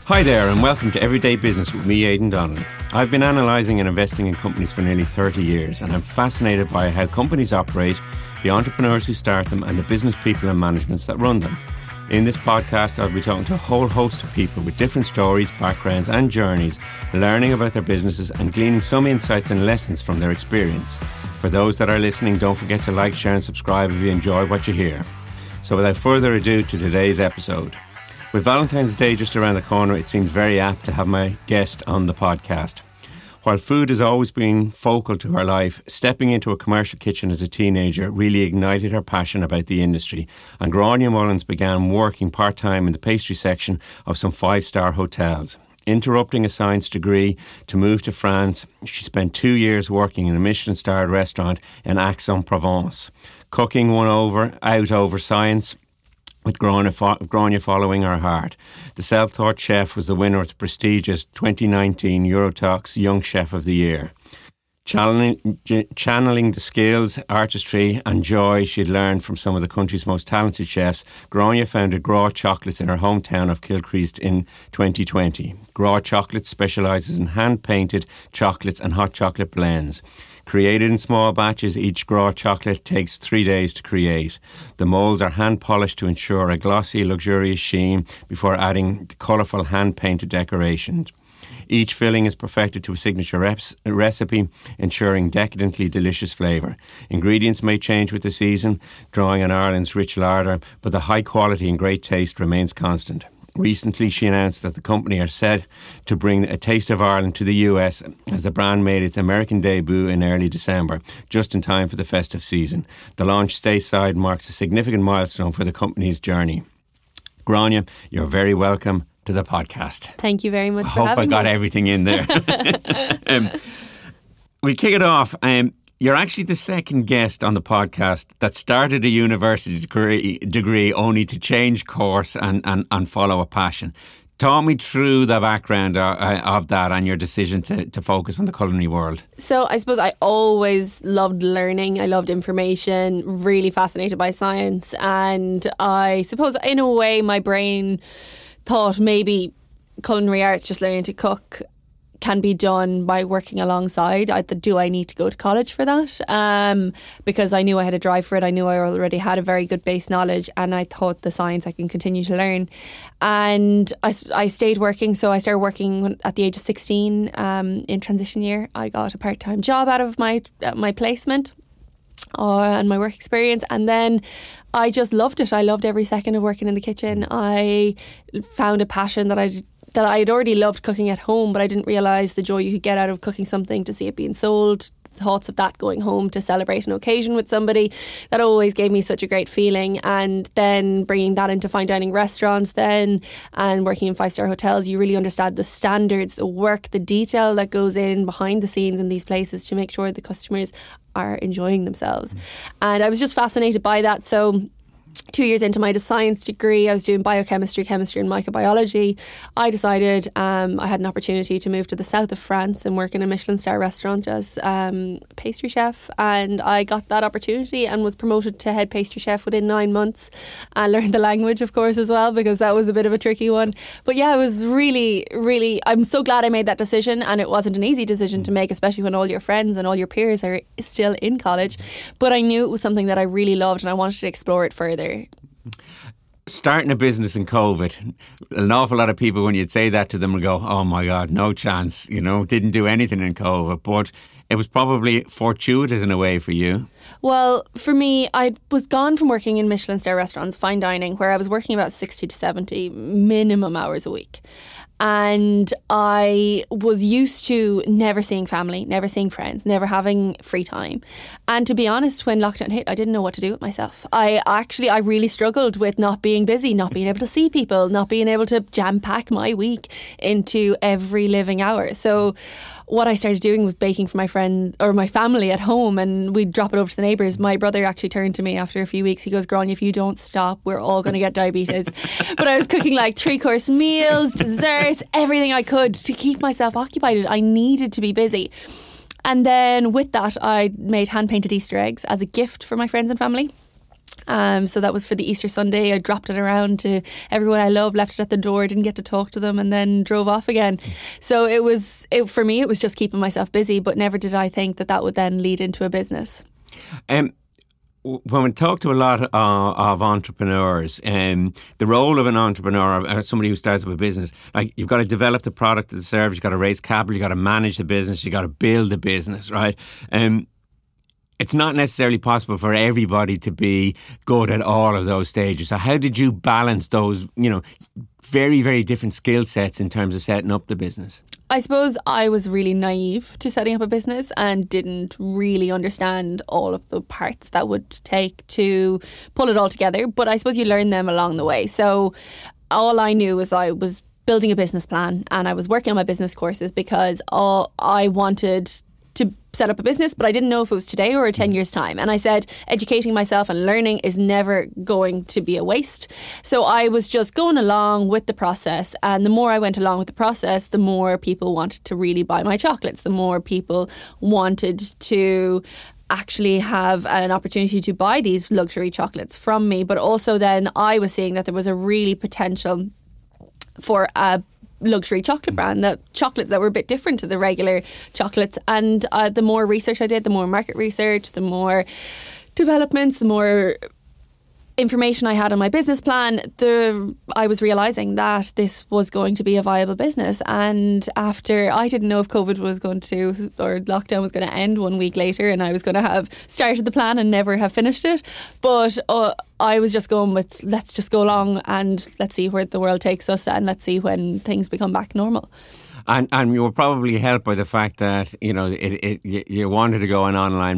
Hi there and welcome to Everyday Business with me, Aidan Donnelly. I've been analysing and investing in companies for nearly 30 years and I'm fascinated by how companies operate, the entrepreneurs who start them and the business people and managements that run them. In this podcast, I'll be talking to a whole host of people with different stories, backgrounds and journeys, learning about their businesses and gleaning some insights and lessons from their experience. For those that are listening, don't forget to like, share and subscribe if you enjoy what you hear. So without further ado, to today's episode. With Valentine's Day just around the corner, it seems very apt to have my guest on the podcast. While food has always been focal to her life, stepping into a commercial kitchen as a teenager really ignited her passion about the industry, and Gráinne Mullins began working part-time in the pastry section of some five-star hotels. Interrupting a science degree to move to France, she spent 2 years working in a Michelin-starred restaurant in Aix-en-Provence. Cooking won out over science, with Gráinne following her heart. The self-taught chef was the winner of the prestigious 2019 Eurotalks Young Chef of the Year. Channeling the skills, artistry and joy she'd learned from some of the country's most talented chefs, Gráinne founded Grá Chocolates in her hometown of Kilcrease in 2020. Grá Chocolates specialises in hand-painted chocolates and hot chocolate blends. Created in small batches, each Grá chocolate takes 3 days to create. The moulds are hand-polished to ensure a glossy, luxurious sheen before adding the colourful hand-painted decorations. Each filling is perfected to a signature recipe, ensuring decadently delicious flavour. Ingredients may change with the season, drawing on Ireland's rich larder, but the high quality and great taste remains constant. Recently, she announced that the company are set to bring a taste of Ireland to the US as the brand made its American debut in early December, just in time for the festive season. The launch stateside marks a significant milestone for the company's journey. Gráinne, you're very welcome to the podcast. Thank you very much for having me. I hope I got everything in there. We kick it off. You're actually the second guest on the podcast that started a university degree only to change course and follow a passion. Talk me through the background of that and your decision to focus on the culinary world. So I suppose I always loved learning. I loved information, really fascinated by science. And I suppose in a way my brain thought maybe culinary arts, just learning to cook, can be done by working alongside. Do I need to go to college for that? Because I knew I had a drive for it. I knew I already had a very good base knowledge and I thought the science I can continue to learn. And I stayed working. So I started working at the age of 16 in transition year. I got a part-time job out of my placement and my work experience. And then I just loved it. I loved every second of working in the kitchen. I found a passion that I had already loved cooking at home, but I didn't realise the joy you could get out of cooking something, to see it being sold, thoughts of that going home to celebrate an occasion with somebody. That always gave me such a great feeling. And then bringing that into fine dining restaurants and working in five-star hotels, you really understand the standards, the work, the detail that goes in behind the scenes in these places to make sure the customers are enjoying themselves. And I was just fascinated by that. So 2 years into my science degree, I was doing biochemistry, chemistry and microbiology. I decided I had an opportunity to move to the south of France and work in a Michelin-star restaurant as pastry chef. And I got that opportunity and was promoted to head pastry chef within 9 months. I learned the language, of course, as well, because that was a bit of a tricky one. But yeah, it was really, really, I'm so glad I made that decision. And it wasn't an easy decision to make, especially when all your friends and all your peers are still in college. But I knew it was something that I really loved and I wanted to explore it further. Starting a business in COVID, an awful lot of people, when you'd say that to them, would go, oh my God, no chance, didn't do anything in COVID. But it was probably fortuitous in a way for you. Well, for me, I was gone from working in Michelin-star restaurants, fine dining, where I was working about 60 to 70 minimum hours a week. And I was used to never seeing family, never seeing friends, never having free time. And to be honest, when lockdown hit, I didn't know what to do with myself. I really struggled with not being busy, not being able to see people, not being able to jam pack my week into every living hour. So what I started doing was baking for my friend or my family at home, and we'd drop it over to the neighbours. My brother actually turned to me after a few weeks. He goes, Gráinne, if you don't stop, we're all going to get diabetes. But I was cooking like 3-course meals, desserts, everything I could to keep myself occupied. I needed to be busy. And then with that, I made hand-painted Easter eggs as a gift for my friends and family. So that was for the Easter Sunday. I dropped it around to everyone I love, left it at the door, didn't get to talk to them, and then drove off again. So for me, it was just keeping myself busy, but never did I think that would then lead into a business. When we talk to a lot of entrepreneurs, the role of an entrepreneur, or somebody who starts up a business, like you've got to develop the product or the service, you've got to raise capital, you've got to manage the business, you've got to build the business, right? It's not necessarily possible for everybody to be good at all of those stages. So how did you balance those, very, very different skill sets in terms of setting up the business? I suppose I was really naive to setting up a business and didn't really understand all of the parts that would take to pull it all together. But I suppose you learn them along the way. So all I knew was I was building a business plan and I was working on my business courses because I wanted to set up a business, but I didn't know if it was today or 10 years' time. And I said, educating myself and learning is never going to be a waste. So I was just going along with the process. And the more I went along with the process, the more people wanted to really buy my chocolates, the more people wanted to actually have an opportunity to buy these luxury chocolates from me. But also then I was seeing that there was a really potential for a luxury chocolate brand, that chocolates that were a bit different to the regular chocolates. And the more research I did, the more market research, the more developments, the more information I had on my business plan, I was realising that this was going to be a viable business. And after, I didn't know if COVID was going to, or lockdown was going to end 1 week later and I was going to have started the plan and never have finished it. But I was just going with, let's just go along and let's see where the world takes us and let's see when things become back normal. And you were probably helped by the fact that you wanted to go an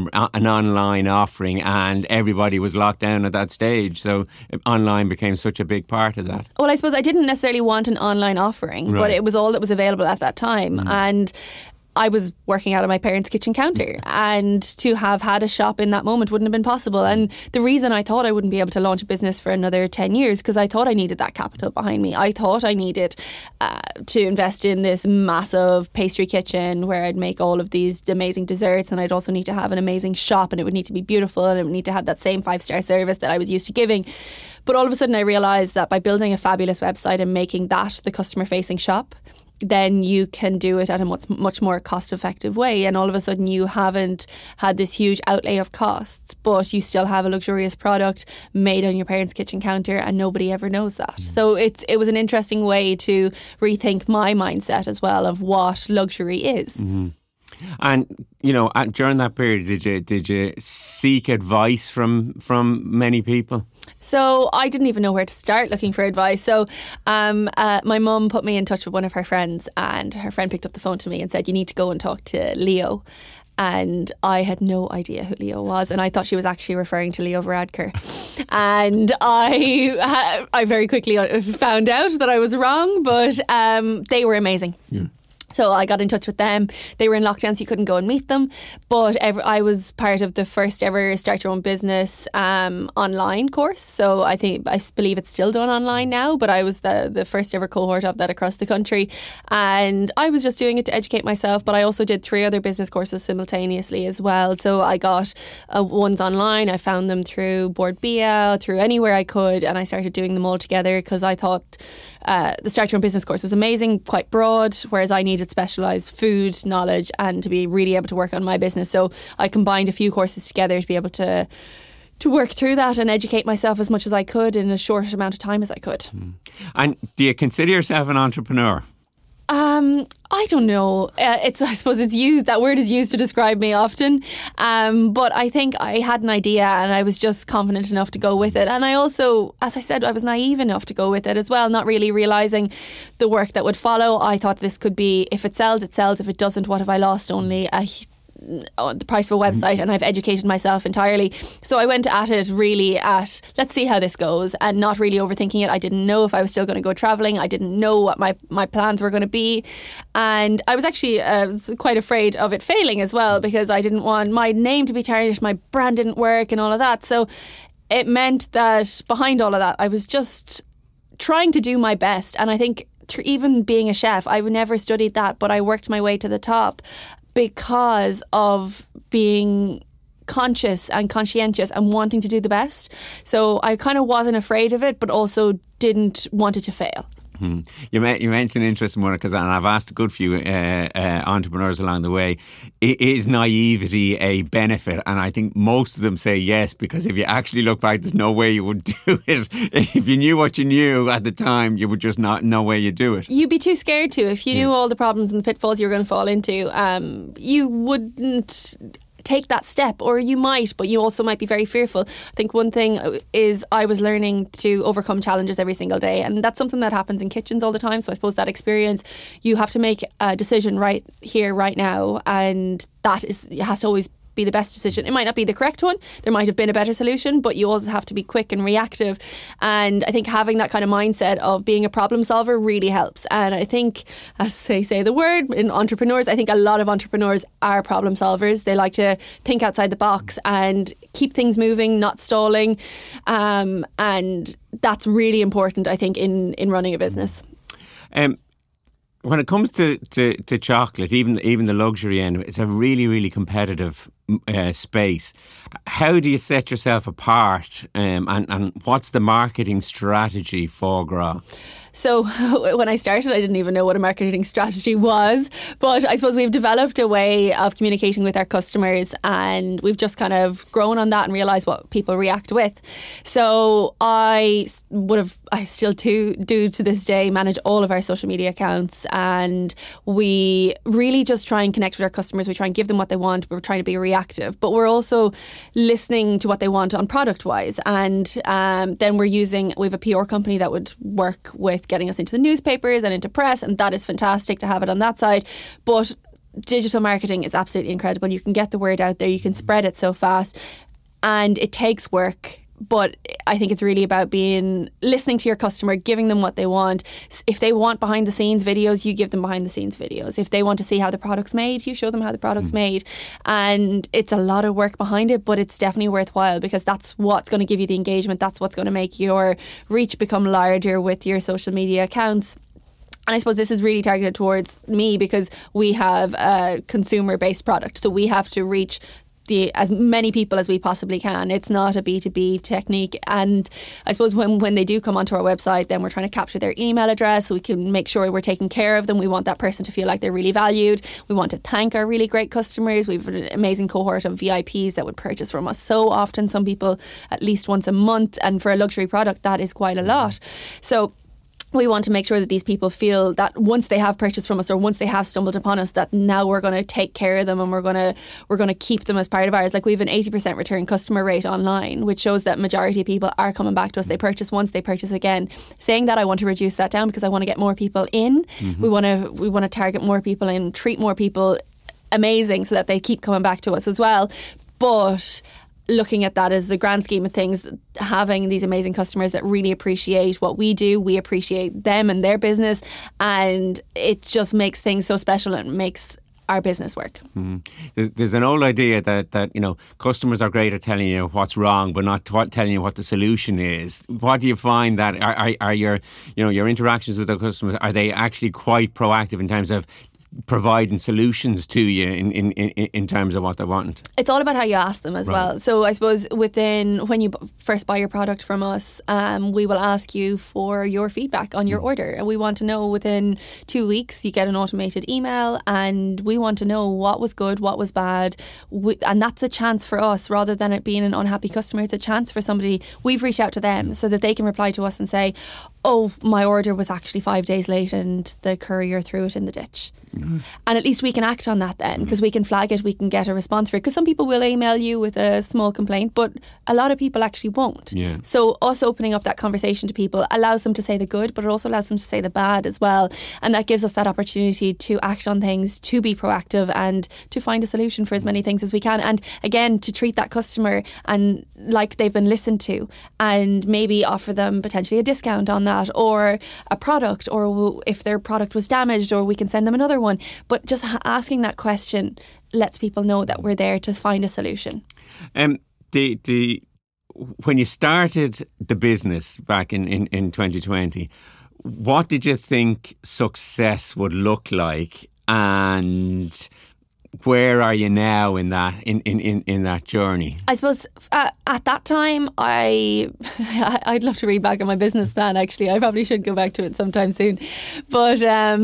online offering, and everybody was locked down at that stage. So online became such a big part of that. Well, I suppose I didn't necessarily want an online offering, but it was all that was available at that time, and I was working out of my parents' kitchen counter, and to have had a shop in that moment wouldn't have been possible. And the reason I thought I wouldn't be able to launch a business for another 10 years, because I thought I needed that capital behind me. I thought I needed to invest in this massive pastry kitchen where I'd make all of these amazing desserts, and I'd also need to have an amazing shop, and it would need to be beautiful, and it would need to have that same 5-star service that I was used to giving. But all of a sudden I realised that by building a fabulous website and making that the customer-facing shop, then you can do it at a much more cost-effective way. And all of a sudden you haven't had this huge outlay of costs, but you still have a luxurious product made on your parents' kitchen counter and nobody ever knows that. So it was an interesting way to rethink my mindset as well of what luxury is. Mm-hmm. And, during that period, did you seek advice from many people? So I didn't even know where to start looking for advice. So my mum put me in touch with one of her friends, and her friend picked up the phone to me and said, you need to go and talk to Leo. And I had no idea who Leo was, and I thought she was actually referring to Leo Varadkar. And I very quickly found out that I was wrong, but they were amazing. Yeah. So I got in touch with them. They were in lockdown, so you couldn't go and meet them. But I was part of the first ever Start Your Own Business online course. So I believe it's still done online now, but I was the first ever cohort of that across the country. And I was just doing it to educate myself, but I also did 3 other business courses simultaneously as well. So I got ones online. I found them through Board Bia, through anywhere I could, and I started doing them all together because I thought the Start Your Own Business course was amazing, quite broad, whereas I needed specialised food knowledge and to be really able to work on my business. So I combined a few courses together to be able to work through that and educate myself as much as I could in a short amount of time as I could. And do you consider yourself an entrepreneur? I don't know. I suppose it's used. That word is used to describe me often. But I think I had an idea and I was just confident enough to go with it. And I also, as I said, I was naive enough to go with it as well, not really realising the work that would follow. I thought this could be, if it sells, it sells. If it doesn't, what have I lost? Only the price of a website, and I've educated myself entirely. So I went at it really at, let's see how this goes, and not really overthinking it. I didn't know if I was still going to go travelling. I didn't know what my plans were going to be. And I was actually quite afraid of it failing as well, because I didn't want my name to be tarnished, my brand didn't work and all of that. So it meant that behind all of that, I was just trying to do my best. And I think even being a chef, I never studied that, but I worked my way to the top because of being conscious and conscientious and wanting to do the best. So I kind of wasn't afraid of it, but also didn't want it to fail. You mentioned an interesting one, because I've asked a good few entrepreneurs along the way, is naivety a benefit? And I think most of them say yes, because if you actually look back, there's no way you would do it. If you knew what you knew at the time, you would just not know way you do it. You'd be too scared to. If you knew all the problems and the pitfalls you were going to fall into, you wouldn't take that step, or you might, but you also might be very fearful. I think one thing is I was learning to overcome challenges every single day, and that's something that happens in kitchens all the time. So I suppose that experience, you have to make a decision right here, right now, and it has to always be the best decision. It might not be the correct one. There might have been a better solution, but you also have to be quick and reactive. And I think having that kind of mindset of being a problem solver really helps. And I think, as they say the word in entrepreneurs, I think a lot of entrepreneurs are problem solvers. They like to think outside the box and keep things moving, not stalling. And that's really important, I think, in running a business. When it comes to chocolate, even the luxury end, it's a really, really competitive space. How do you set yourself apart, and what's the marketing strategy for Gra? So when I started, I didn't even know what a marketing strategy was. But I suppose we've developed a way of communicating with our customers, and we've just kind of grown on that and realised what people react with. So I still do to this day manage all of our social media accounts, and we really just try and connect with our customers. We try and give them what they want. We're trying to be reactive, but we're also listening to what they want on product wise. And then we have a PR company that would work with getting us into the newspapers and into press, and that is fantastic to have it on that side. But digital marketing is absolutely incredible. You can get the word out there, you can spread it so fast, and it takes work. But I think it's really about listening to your customer, giving them what they want. If they want behind the scenes videos, you give them behind the scenes videos. If they want to see how the product's made, you show them how the product's made. And it's a lot of work behind it, but it's definitely worthwhile, because that's what's going to give you the engagement. That's what's going to make your reach become larger with your social media accounts. And I suppose this is really targeted towards me, because we have a consumer-based product. So we have to reach as many people as we possibly can. It's not a B2B technique. And I suppose when they do come onto our website, then we're trying to capture their email address so we can make sure we're taking care of them. We want that person to feel like they're really valued. We want to thank our really great customers. We have an amazing cohort of VIPs that would purchase from us so often, some people at least once a month. And for a luxury product, that is quite a lot. So we want to make sure that these people feel that once they have purchased from us, or once they have stumbled upon us, that now we're going to take care of them, and we're going to keep them as part of ours. Like, we have an 80% return customer rate online, which shows that majority of people are coming back to us. They purchase once, they purchase again. Saying that, I want to reduce that down, because I want to get more people in. Mm-hmm. We want to target more people and treat more people amazing, so that they keep coming back to us as well. But looking at that as the grand scheme of things, having these amazing customers that really appreciate what we do, we appreciate them and their business, and it just makes things so special, and it makes our business work. There's an old idea that customers are great at telling you what's wrong, but not telling you what the solution is. What do you find that are your interactions with the customers, are they actually quite proactive in terms of providing solutions to you in terms of what they want? It's all about how you ask them as well. So I suppose when you first buy your product from us, we will ask you for your feedback on your order, and we want to know within 2 weeks. You get an automated email, and we want to know what was good, what was bad, and that's a chance for us, rather than it being an unhappy customer. It's a chance for somebody. We've reached out to them so that they can reply to us and say, oh, my order was actually 5 days late and the courier threw it in the ditch. Mm-hmm. And at least we can act on that then, because we can flag it, we can get a response for it. Because some people will email you with a small complaint, but a lot of people actually won't. Yeah. So us opening up that conversation to people allows them to say the good, but it also allows them to say the bad as well. And that gives us that opportunity to act on things, to be proactive, and to find a solution for as many things as we can. And again, to treat that customer and like they've been listened to, and maybe offer them potentially a discount on that, or a product, or if their product was damaged, or we can send them another one. But just asking that question lets people know that we're there to find a solution. When you started the business back in 2020, what did you think success would look like? And where are you now in that in that journey? I suppose at that time, I'd love to read back on my business plan. Actually, I probably should go back to it sometime soon. But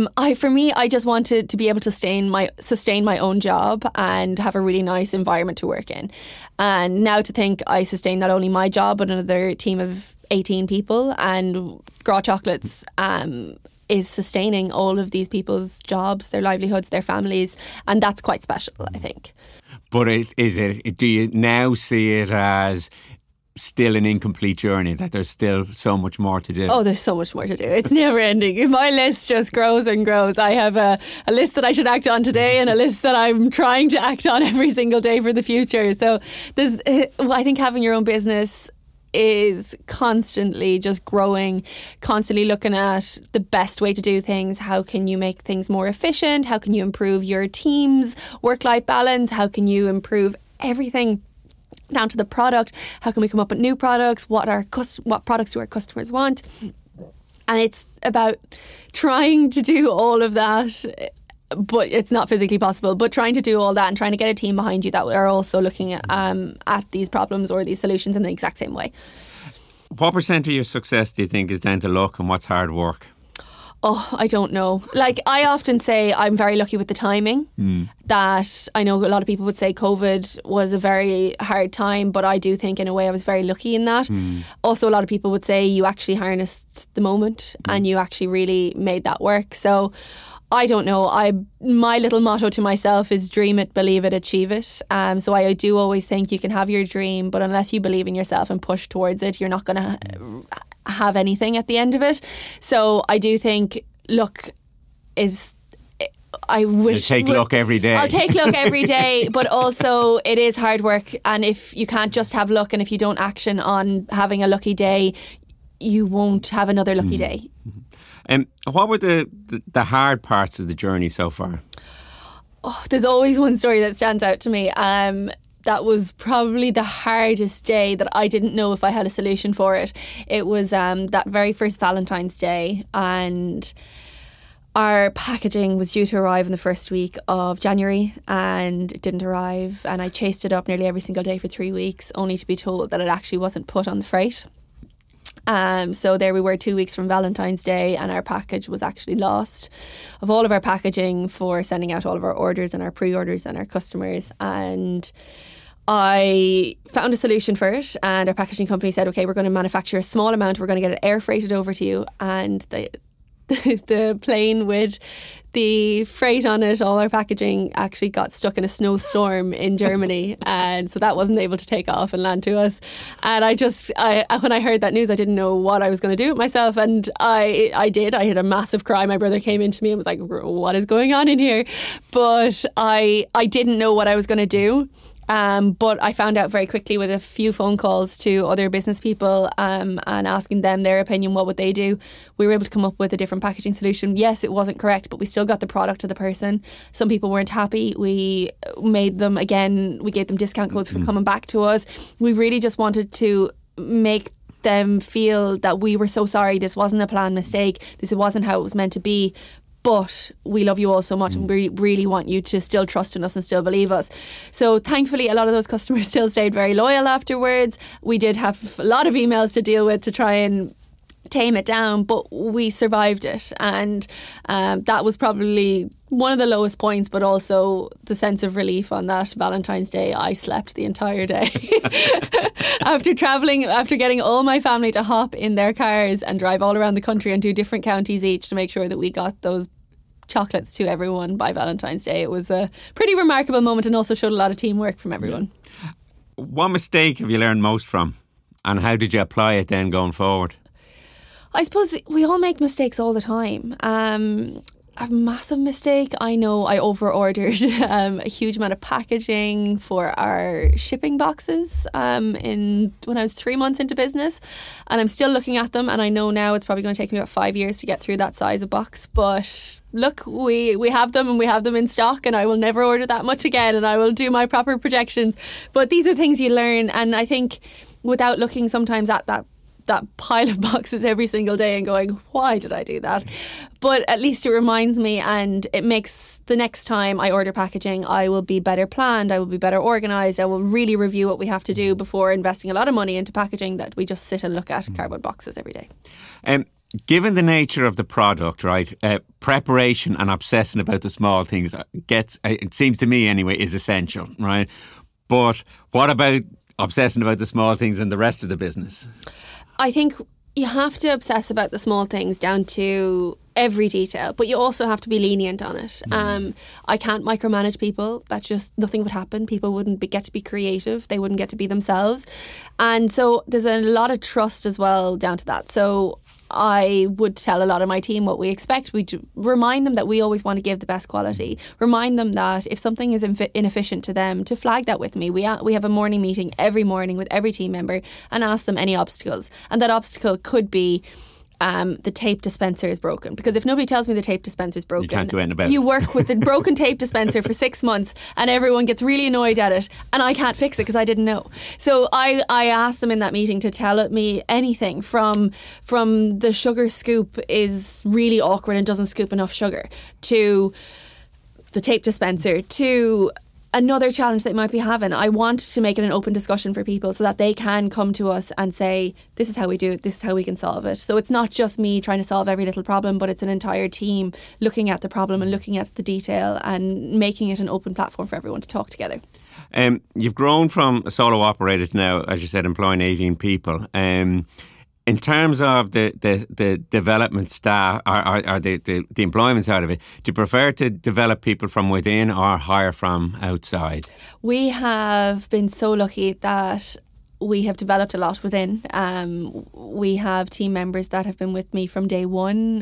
I just wanted to be able to sustain my own job and have a really nice environment to work in. And now to think I sustain not only my job but another team of 18 people, and Grá Chocolates is sustaining all of these people's jobs, their livelihoods, their families, and that's quite special, I think. But do you now see it as still an incomplete journey, that there's still so much more to do? Oh, there's so much more to do. It's never ending. My list just grows and grows. I have a list that I should act on today and a list that I'm trying to act on every single day for the future. So I think having your own business is constantly just growing, constantly looking at the best way to do things. How can you make things more efficient? How can you improve your team's work-life balance? How can you improve everything down to the product? How can we come up with new products? What products do our customers want? And it's about trying to do all of that, but it's not physically possible, but trying to do all that and trying to get a team behind you that are also looking at these problems or these solutions in the exact same way. What percent of your success do you think is down to luck and what's hard work? Oh, I don't know. Like, I often say I'm very lucky with the timing. That I know a lot of people would say COVID was a very hard time, but I do think in a way I was very lucky in that. Also, a lot of people would say you actually harnessed the moment and you actually really made that work. So I don't know. My little motto to myself is dream it, believe it, achieve it. So I do always think you can have your dream, but unless you believe in yourself and push towards it, you're not going to have anything at the end of it. So I do think luck is... I wish... You take luck every day. I'll take luck every day, but also it is hard work. And if you can't just have luck, and if you don't action on having a lucky day, you won't have another lucky day. What were the hard parts of the journey so far? Oh, there's always one story that stands out to me. That was probably the hardest day that I didn't know if I had a solution for it. It was that very first Valentine's Day, and our packaging was due to arrive in the first week of January and it didn't arrive. And I chased it up nearly every single day for 3 weeks, only to be told that it actually wasn't put on the freight. So there we were 2 weeks from Valentine's Day, and our package was actually lost of all of our packaging for sending out all of our orders and our pre-orders and our customers. And I found a solution for it, and our packaging company said, okay, we're going to manufacture a small amount, we're going to get it air freighted over to you. And the plane with the freight on it, all our packaging, actually got stuck in a snowstorm in Germany, and so that wasn't able to take off and land to us. And when I heard that news, I didn't know what I was going to do with myself, and I did. I had a massive cry. My brother came into me and was like, what is going on in here? But I didn't know what I was going to do. But I found out very quickly with a few phone calls to other business people and asking them their opinion, what would they do? We were able to come up with a different packaging solution. Yes, it wasn't correct, but we still got the product to the person. Some people weren't happy. We made them, again, we gave them discount codes for coming back to us. We really just wanted to make them feel that we were so sorry. This wasn't a planned mistake. This wasn't how it was meant to be. But we love you all so much and we really want you to still trust in us and still believe us. So thankfully, a lot of those customers still stayed very loyal afterwards. We did have a lot of emails to deal with to try and tame it down, but we survived it. And that was probably one of the lowest points, but also the sense of relief on that Valentine's Day. I slept the entire day. After travelling, after getting all my family to hop in their cars and drive all around the country and do different counties each to make sure that we got those chocolates to everyone by Valentine's Day. It was a pretty remarkable moment and also showed a lot of teamwork from everyone. What mistake have you learned most from, and how did you apply it then going forward? I suppose we all make mistakes all the time. A massive mistake, I know I over-ordered a huge amount of packaging for our shipping boxes when I was 3 months into business, and I'm still looking at them, and I know now it's probably going to take me about 5 years to get through that size of box, but look, we have them and we have them in stock, and I will never order that much again, and I will do my proper projections. But these are things you learn, and I think without looking sometimes at that that pile of boxes every single day and going, why did I do that? But at least it reminds me, and it makes the next time I order packaging, I will be better planned, I will be better organised, I will really review what we have to do before investing a lot of money into packaging, that we just sit and look at cardboard boxes every day. Given the nature of the product, right, preparation and obsessing about the small things it seems to me anyway, is essential, right? But what about obsessing about the small things in the rest of the business? I think you have to obsess about the small things down to every detail, but you also have to be lenient on it. I can't micromanage people. That just, nothing would happen. People wouldn't get to be creative. They wouldn't get to be themselves. And so there's a lot of trust as well down to that. So I would tell a lot of my team what we expect. We remind them that we always want to give the best quality. Remind them that if something is inefficient to them, to flag that with me. We have a morning meeting every morning with every team member and ask them any obstacles. And that obstacle could be the tape dispenser is broken. Because if nobody tells me the tape dispenser is broken, you can't do anything about it. You work with the broken tape dispenser for 6 months and everyone gets really annoyed at it and I can't fix it because I didn't know. So I asked them in that meeting to tell me anything from the sugar scoop is really awkward and doesn't scoop enough sugar, to the tape dispenser, to another challenge they might be having. I want to make it an open discussion for people so that they can come to us and say, this is how we do it, this is how we can solve it. So it's not just me trying to solve every little problem, but it's an entire team looking at the problem and looking at the detail and making it an open platform for everyone to talk together. You've grown from a solo operator to now, as you said, employing 18 people. In terms of the development staff or the employment side of it, do you prefer to develop people from within or hire from outside? We have been so lucky that we have developed a lot within. We have team members that have been with me from day one,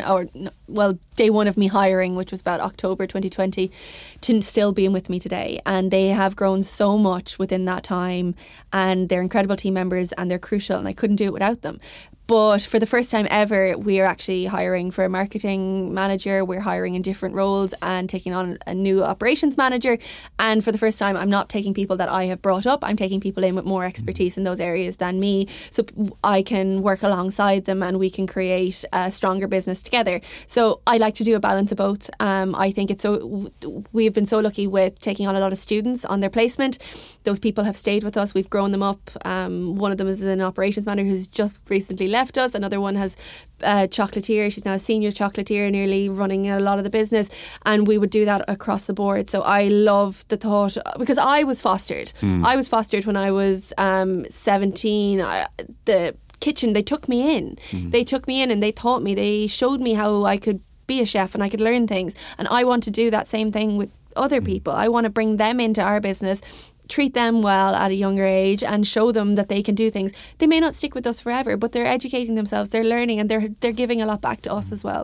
day one of me hiring, which was about October 2020, to still being with me today. And they have grown so much within that time, and they're incredible team members and they're crucial, and I couldn't do it without them. But for the first time ever, we are actually hiring for a marketing manager. We're hiring in different roles and taking on a new operations manager. And for the first time, I'm not taking people that I have brought up. I'm taking people in with more expertise in those areas than me. So I can work alongside them and we can create a stronger business together. So I like to do a balance of both. I think we've been so lucky with taking on a lot of students on their placement. Those people have stayed with us. We've grown them up. One of them is an operations manager who's just recently left us. Another one has a chocolatier. She's now a senior chocolatier, nearly running a lot of the business. And we would do that across the board. So I love the thought, because I was fostered. I was fostered when I was 17. The kitchen, they took me in. They took me in and they taught me. They showed me how I could be a chef and I could learn things. And I want to do that same thing with other people. I want to bring them into our business, treat them well at a younger age and show them that they can do things. They may not stick with us forever, but they're educating themselves, they're learning, and they're giving a lot back to us as well.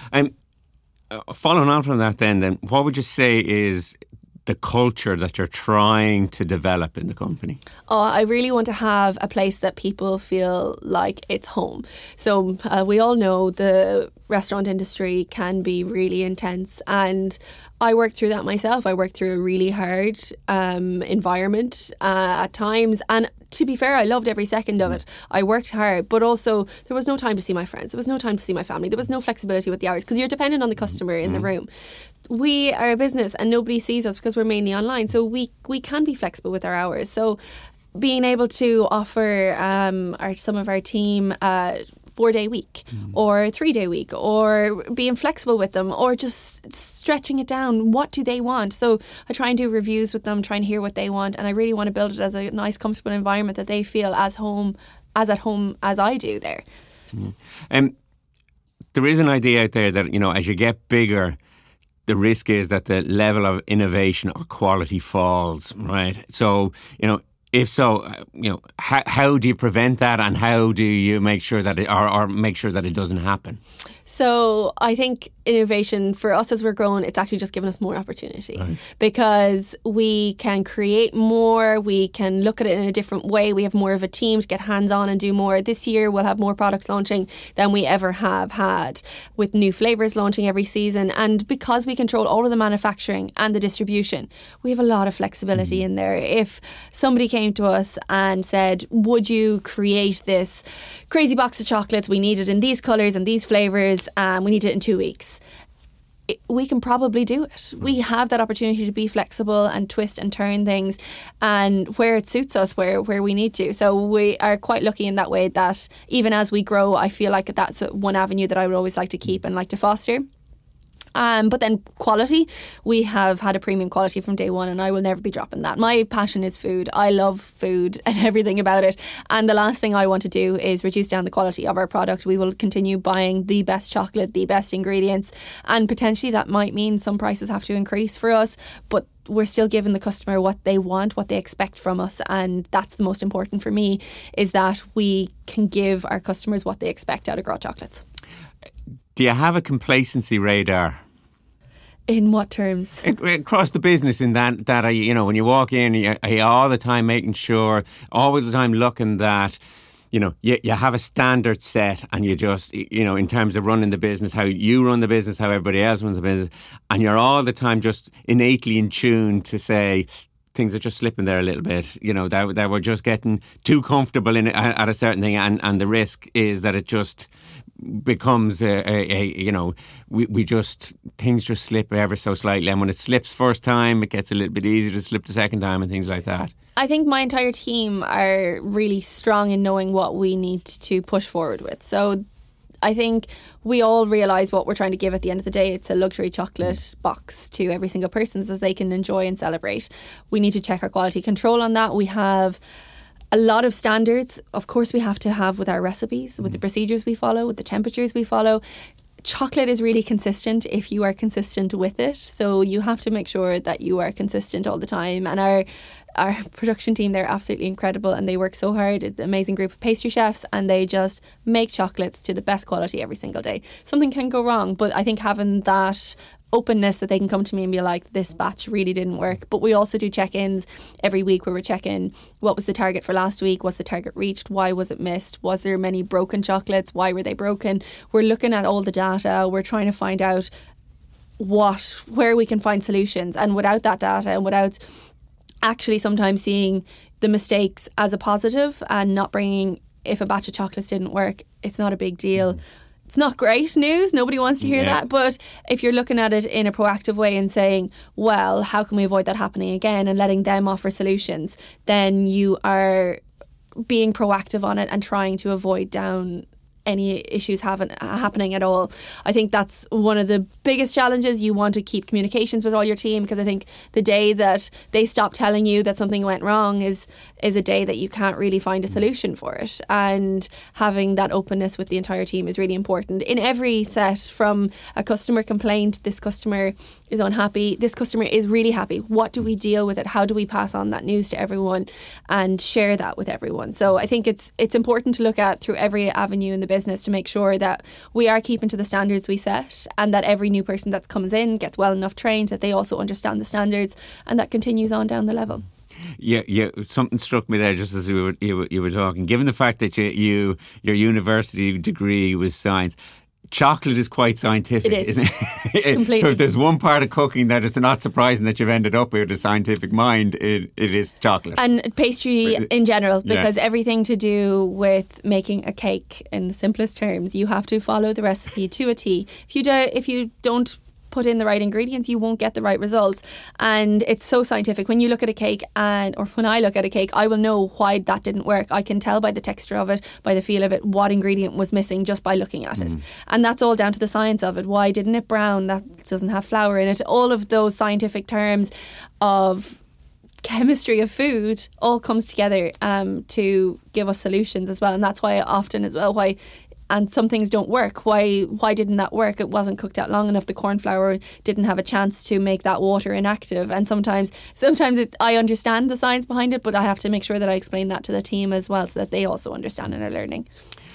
Following on from that then, what would you say is the culture that you're trying to develop in the company? I really want to have a place that people feel like it's home. So we all know the restaurant industry can be really intense, and I worked through that myself. I worked through a really hard environment at times, and to be fair, I loved every second of it. I worked hard, but also there was no time to see my friends. There was no time to see my family. There was no flexibility with the hours because you're dependent on the customer in the room. We are a business and nobody sees us because we're mainly online. So we can be flexible with our hours. So being able to offer some of our team 4-day week or 3-day week, or being flexible with them, or just stretching it down. What do they want? So I try and do reviews with them, try and hear what they want, and I really want to build it as a nice, comfortable environment that they feel as at home as I do there. There is an idea out there that, as you get bigger, the risk is that the level of innovation or quality falls, right? So, if so, how do you prevent that, and how do you make sure that it doesn't happen? So I think innovation for us as we're growing, it's actually just given us more opportunity, because we can create more, we can look at it in a different way. We have more of a team to get hands-on and do more. This year we'll have more products launching than we ever have had, with new flavours launching every season. And because we control all of the manufacturing and the distribution, we have a lot of flexibility in there. If somebody came came to us and said, would you create this crazy box of chocolates? We need it in these colours and these flavours, and we need it in 2 weeks. We can probably do it. We have that opportunity to be flexible and twist and turn things, and where it suits us, where we need to. So we are quite lucky in that way that even as we grow, I feel like that's one avenue that I would always like to keep and like to foster. But then quality, we have had a premium quality from day one, and I will never be dropping that. My passion is food. I love food and everything about it. And the last thing I want to do is reduce down the quality of our product. We will continue buying the best chocolate, the best ingredients, and potentially that might mean some prices have to increase for us, but we're still giving the customer what they want, what they expect from us. And that's the most important for me, is that we can give our customers what they expect out of Grot Chocolates. Do you have a complacency radar? In what terms? Across the business, in that when you walk in, you're all the time making sure, all the time looking that, you have a standard set, and you just, in terms of running the business, how you run the business, how everybody else runs the business, and you're all the time just innately in tune to say, things are just slipping there a little bit, that we're just getting too comfortable in at a certain thing, and the risk is that it just becomes things just slip ever so slightly, and when it slips first time, it gets a little bit easier to slip the second time and things like that. I think my entire team are really strong in knowing what we need to push forward with. So I think we all realise what we're trying to give at the end of the day. It's a luxury chocolate box to every single person so that they can enjoy and celebrate. We need to check our quality control on that. We have a lot of standards, of course, we have to have with our recipes, with the procedures we follow, with the temperatures we follow. Chocolate is really consistent if you are consistent with it. So you have to make sure that you are consistent all the time. And our production team, they're absolutely incredible, and they work so hard. It's an amazing group of pastry chefs, and they just make chocolates to the best quality every single day. Something can go wrong, but I think having that openness that they can come to me and be like, this batch really didn't work. But we also do check-ins every week where we're checking what was the target for last week, was the target reached, why was it missed, was there many broken chocolates, why were they broken. We're looking at all the data, we're trying to find out where we can find solutions. And without that data, and without actually sometimes seeing the mistakes as a positive and not bringing, if a batch of chocolates didn't work, it's not a big deal. It's not great news. Nobody wants to hear that. But if you're looking at it in a proactive way and saying, well, how can we avoid that happening again, and letting them offer solutions, then you are being proactive on it and trying to avoid down any issues happening at all. I think that's one of the biggest challenges. You want to keep communications with all your team, because I think the day that they stop telling you that something went wrong is a day that you can't really find a solution for it. And having that openness with the entire team is really important. In every set, from a customer complaint, this customer is unhappy, this customer is really happy, what do we deal with it? How do we pass on that news to everyone and share that with everyone? So I think it's important to look at through every avenue in the business to make sure that we are keeping to the standards we set, and that every new person that comes in gets well enough trained that they also understand the standards, and that continues on down the level. Yeah. Something struck me there just as you were talking. Given the fact that your university degree was science, chocolate is quite scientific, it is, isn't it? Completely. So if there's one part of cooking that it's not surprising that you've ended up with a scientific mind, it is chocolate. And pastry in general, because everything to do with making a cake, in the simplest terms, you have to follow the recipe to a T. If you don't put in the right ingredients, you won't get the right results. And it's so scientific. When you look at a cake, or when I look at a cake, I will know why that didn't work. I can tell by the texture of it, by the feel of it, what ingredient was missing just by looking at it. And that's all down to the science of it. Why didn't it brown? That doesn't have flour in it. All of those scientific terms of chemistry of food all comes together to give us solutions as well. And that's why often as well, and some things don't work. Why didn't that work? It wasn't cooked out long enough. The corn flour didn't have a chance to make that water inactive. And sometimes I understand the science behind it, but I have to make sure that I explain that to the team as well, so that they also understand and are learning.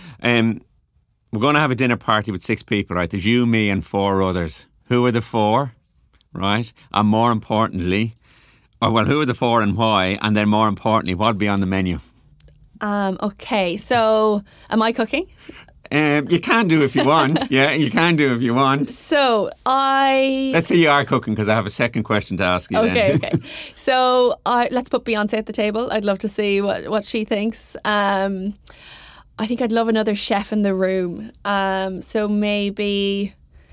We're going to have a dinner party with 6 people, right? There's you, me, and 4 others. Who are the 4, right? And more importantly, who are the 4 and why? And then more importantly, what'll be on the menu? Okay, so am I cooking? You can do if you want. Yeah, you can do if you want. So Let's say you are cooking, because I have a second question to ask you. Okay, then. okay. So let's put Beyonce at the table. I'd love to see what she thinks. I think I'd love another chef in the room. So maybe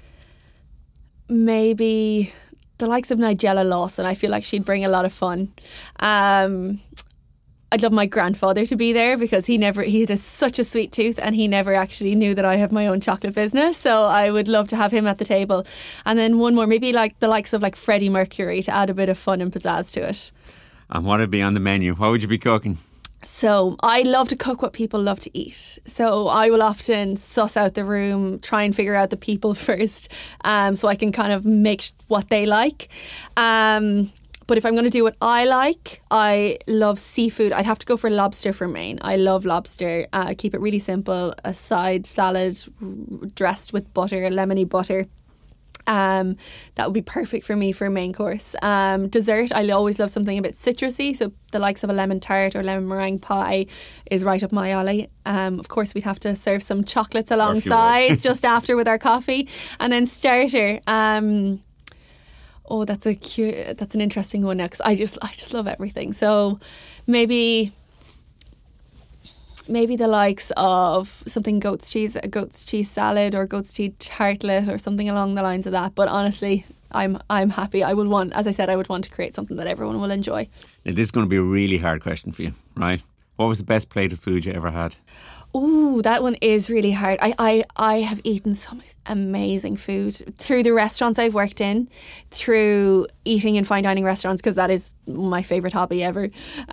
the likes of Nigella Lawson. I feel like she'd bring a lot of fun. I'd love my grandfather to be there, because he had such a sweet tooth, and he never actually knew that I have my own chocolate business. So I would love to have him at the table. And then one more, maybe like the likes of like Freddie Mercury, to add a bit of fun and pizzazz to it. And what would be on the menu? What would you be cooking? So I love to cook what people love to eat. So I will often suss out the room, try and figure out the people first, so I can kind of make what they like. But if I'm going to do what I like, I love seafood. I'd have to go for lobster for Maine. I love lobster. I keep it really simple. A side salad dressed with butter, lemony butter. That would be perfect for me for a main course. Dessert, I always love something a bit citrusy, so the likes of a lemon tart or lemon meringue pie is right up my alley. Of course, we'd have to serve some chocolates alongside just after with our coffee. And then starter, that's an interesting one now, because I just love everything. So maybe the likes of something a goat's cheese salad or goat's cheese tartlet or something along the lines of that. But honestly, I'm happy. I would want to create something that everyone will enjoy. Now, this is going to be a really hard question for you, right? What was the best plate of food you ever had? Ooh, that one is really hard. I have eaten some amazing food through the restaurants I've worked in, through eating in fine dining restaurants, because that is my favourite hobby ever.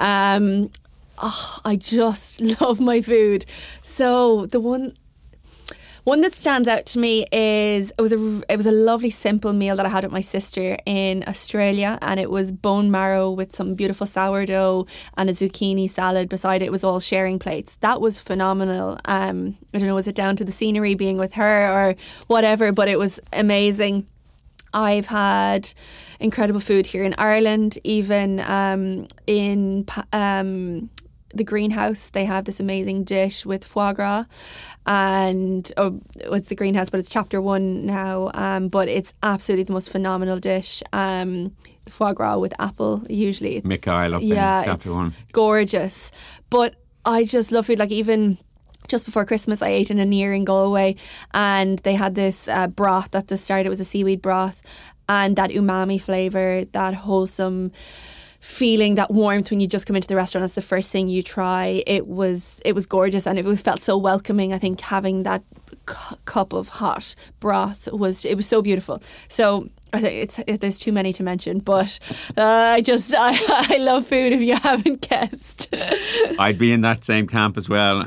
I just love my food. So the one that stands out to me is it was a lovely simple meal that I had with my sister in Australia, and it was bone marrow with some beautiful sourdough and a zucchini salad beside it. It was all sharing plates. That was phenomenal. I don't know, was it down to the scenery being with her or whatever, but it was amazing. I've had incredible food here in Ireland, even in the greenhouse. They have this amazing dish with foie gras, and with the greenhouse, but it's chapter 1 now. But it's absolutely the most phenomenal dish. The foie gras with apple. Usually, it's Mikhail up in chapter 1. Gorgeous. But I just love food. Like even just before Christmas, I ate in Anir in Galway, and they had this broth at the start. It was a seaweed broth, and that umami flavour, that wholesome feeling, that warmth when you just come into the restaurant. That's the first thing you try. It was gorgeous, and it felt so welcoming. I think having that cup of hot broth was so beautiful. So I think there's too many to mention, but I love food, if you haven't guessed. I'd be in that same camp as well.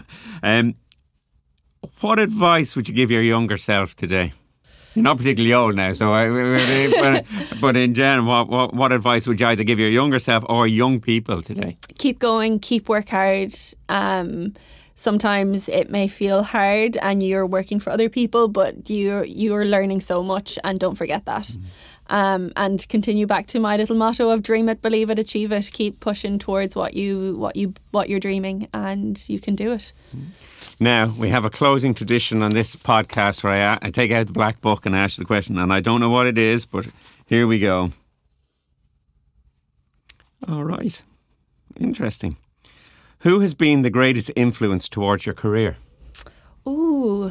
What advice would you give your younger self today? You're not particularly old now, so but in general, what advice would you either give your younger self or young people today? Keep going, keep work hard. Sometimes it may feel hard and you're working for other people, but you're learning so much, and don't forget that. And continue back to my little motto of dream it, believe it, achieve it. Keep pushing towards what you're dreaming, and you can do it. Now, we have a closing tradition on this podcast where I take out the black book and ask the question, and I don't know what it is, but here we go. All right. Interesting. Who has been the greatest influence towards your career? Ooh.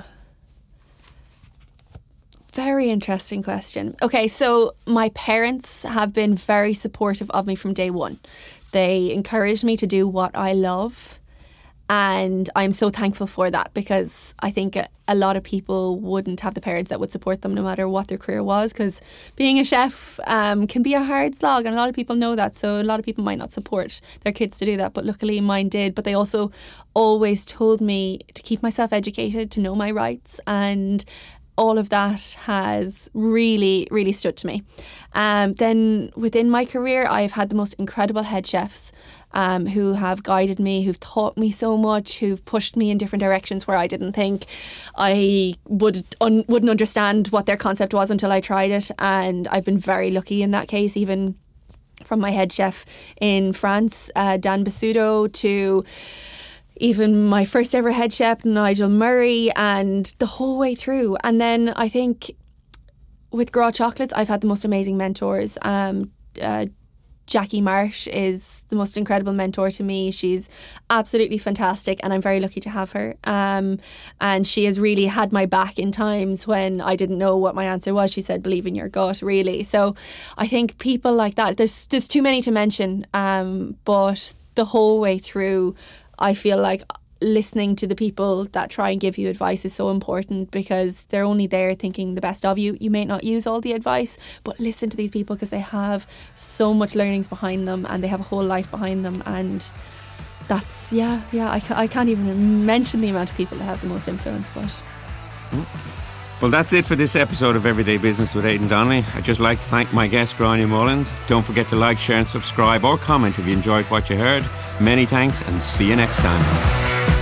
Very interesting question. Okay, so my parents have been very supportive of me from day one. They encouraged me to do what I love. And I'm so thankful for that, because I think a lot of people wouldn't have the parents that would support them no matter what their career was, because being a chef can be a hard slog, and a lot of people know that. So a lot of people might not support their kids to do that, but luckily mine did. But they also always told me to keep myself educated, to know my rights, and all of that has really, really stood to me. Then within my career, I've had the most incredible head chefs who have guided me, who've taught me so much, who've pushed me in different directions where I didn't think I wouldn't understand what their concept was until I tried it. And I've been very lucky in that case, even from my head chef in France, Dan Basudo, to even my first ever head chef, Nigel Murray, and the whole way through. And then I think with Gras Chocolates, I've had the most amazing mentors. Jackie Marsh is the most incredible mentor to me. She's absolutely fantastic and I'm very lucky to have her. And she has really had my back in times when I didn't know what my answer was. She said, believe in your gut, really. So I think people like that, there's too many to mention. But the whole way through, I feel like listening to the people that try and give you advice is so important because they're only there thinking the best of you. You may not use all the advice, but listen to these people because they have so much learnings behind them and they have a whole life behind them. And that's, I can't even mention the amount of people that have the most influence. But well, that's it for this episode of Everyday Business with Aidan Donnelly. I'd just like to thank my guest, Gráinne Mullins. Don't forget to like, share and subscribe or comment if you enjoyed what you heard. Many thanks and see you next time.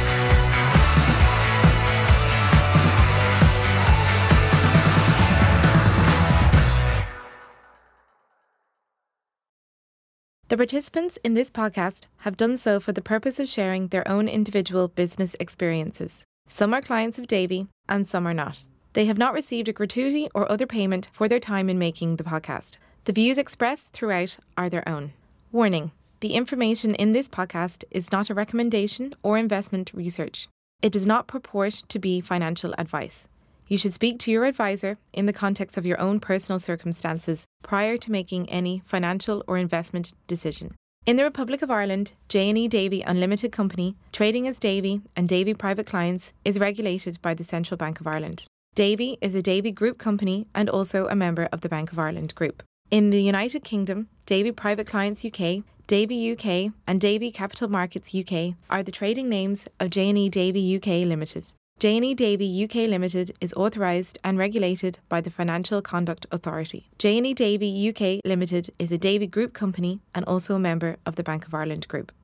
The participants in this podcast have done so for the purpose of sharing their own individual business experiences. Some are clients of Davy and some are not. They have not received a gratuity or other payment for their time in making the podcast. The views expressed throughout are their own. Warning: the information in this podcast is not a recommendation or investment research. It does not purport to be financial advice. You should speak to your advisor in the context of your own personal circumstances prior to making any financial or investment decision. In the Republic of Ireland, J&E Davy Unlimited Company, trading as Davy and Davy Private Clients, is regulated by the Central Bank of Ireland. Davy is a Davy Group company and also a member of the Bank of Ireland Group. In the United Kingdom, Davy Private Clients UK, Davy UK and Davy Capital Markets UK are the trading names of J&E Davy UK Limited. J&E Davy UK Limited is authorised and regulated by the Financial Conduct Authority. J&E Davy UK Limited is a Davy Group company and also a member of the Bank of Ireland Group.